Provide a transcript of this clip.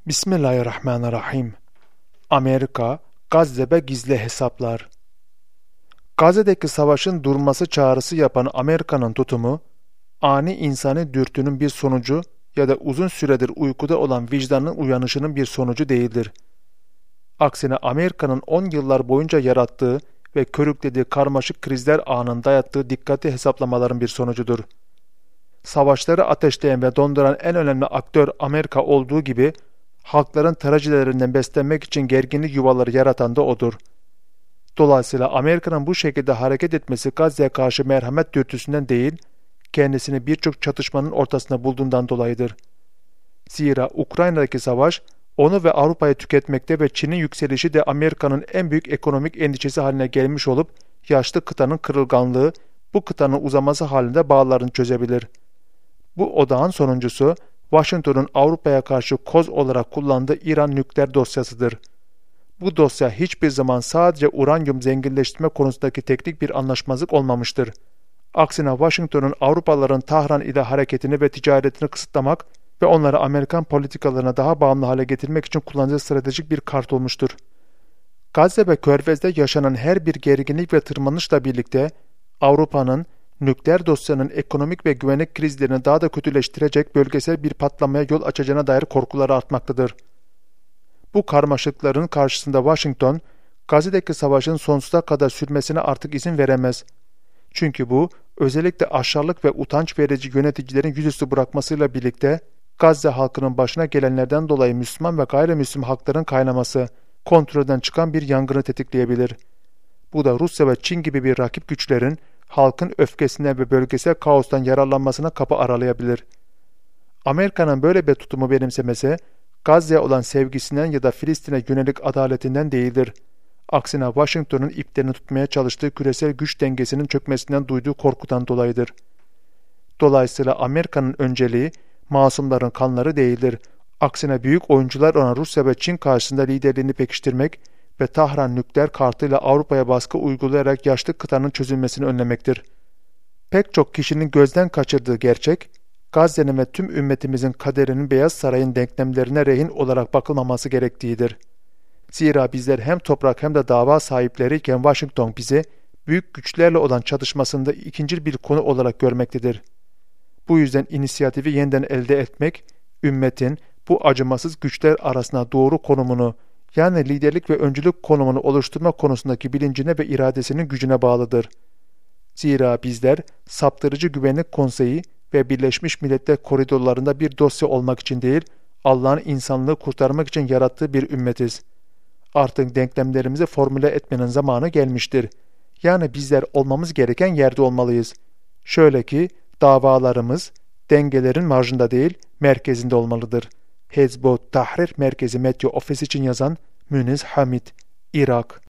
Bismillahirrahmanirrahim. Amerika, Gazze'de gizli hesaplar. Gazze'deki savaşın durması çağrısı yapan Amerika'nın tutumu, ani insani dürtünün bir sonucu ya da uzun süredir uykuda olan vicdanın uyanışının bir sonucu değildir. Aksine Amerika'nın 10 yıllar boyunca yarattığı ve körüklediği karmaşık krizler anında dayattığı dikkatli hesaplamaların bir sonucudur. Savaşları ateşleyen ve donduran en önemli aktör Amerika olduğu gibi, halkların trajedilerinden beslenmek için gerginlik yuvaları yaratan da odur. Dolayısıyla Amerika'nın bu şekilde hareket etmesi Gazze'ye karşı merhamet dürtüsünden değil, kendisini birçok çatışmanın ortasında bulduğundan dolayıdır. Zira Ukrayna'daki savaş, onu ve Avrupa'yı tüketmekte ve Çin'in yükselişi de Amerika'nın en büyük ekonomik endişesi haline gelmiş olup, yaşlı kıtanın kırılganlığı, bu kıtanın uzaması halinde bağlarını çözebilir. Bu odağın sonuncusu, Washington'un Avrupa'ya karşı koz olarak kullandığı İran nükleer dosyasıdır. Bu dosya hiçbir zaman sadece uranyum zenginleştirme konusundaki teknik bir anlaşmazlık olmamıştır. Aksine Washington'un Avrupalıların Tahran ile hareketini ve ticaretini kısıtlamak ve onları Amerikan politikalarına daha bağımlı hale getirmek için kullanıcı stratejik bir kart olmuştur. Gazze ve Körfez'de yaşanan her bir gerginlik ve tırmanışla birlikte Avrupa'nın nükleer dosyanın ekonomik ve güvenlik krizlerini daha da kötüleştirecek bölgesel bir patlamaya yol açacağına dair korkuları artmaktadır. Bu karmaşıkların karşısında Washington, Gazze'deki savaşın sonsuza kadar sürmesine artık izin veremez. Çünkü bu, özellikle aşağılık ve utanç verici yöneticilerin yüzüstü bırakmasıyla birlikte, Gazze halkının başına gelenlerden dolayı Müslüman ve gayrimüslim halkların kaynaması, kontrolden çıkan bir yangını tetikleyebilir. Bu da Rusya ve Çin gibi bir rakip güçlerin, halkın öfkesinden ve bölgesel kaostan yararlanmasına kapı aralayabilir. Amerika'nın böyle bir tutumu benimsemesi, Gazze'ye olan sevgisinden ya da Filistin'e yönelik adaletinden değildir. Aksine Washington'un iplerini tutmaya çalıştığı küresel güç dengesinin çökmesinden duyduğu korkudan dolayıdır. Dolayısıyla Amerika'nın önceliği, masumların kanları değildir. Aksine büyük oyuncular olan Rusya ve Çin karşısında liderliğini pekiştirmek ve Tahran nükleer kartıyla Avrupa'ya baskı uygulayarak yaşlı kıtanın çözülmesini önlemektir. Pek çok kişinin gözden kaçırdığı gerçek, Gazze'nin ve tüm ümmetimizin kaderinin Beyaz Saray'ın denklemlerine rehin olarak bakılmaması gerektiğidir. Zira bizler hem toprak hem de dava sahipleriyken Washington bizi büyük güçlerle olan çatışmasında ikincil bir konu olarak görmektedir. Bu yüzden inisiyatifi yeniden elde etmek, ümmetin bu acımasız güçler arasında doğru konumunu, yani liderlik ve öncülük konumunu oluşturma konusundaki bilincine ve iradesinin gücüne bağlıdır. Zira bizler saptırıcı güvenlik konseyi ve Birleşmiş Milletler koridorlarında bir dosya olmak için değil, Allah'ın insanlığı kurtarmak için yarattığı bir ümmetiz. Artık denklemlerimizi formüle etmenin zamanı gelmiştir. Yani bizler olmamız gereken yerde olmalıyız. Şöyle ki davalarımız dengelerin marjında değil, merkezinde olmalıdır. Hizb ut Tahrir Merkezi Medya Ofisi için yazan Müniz Hamit, Irak.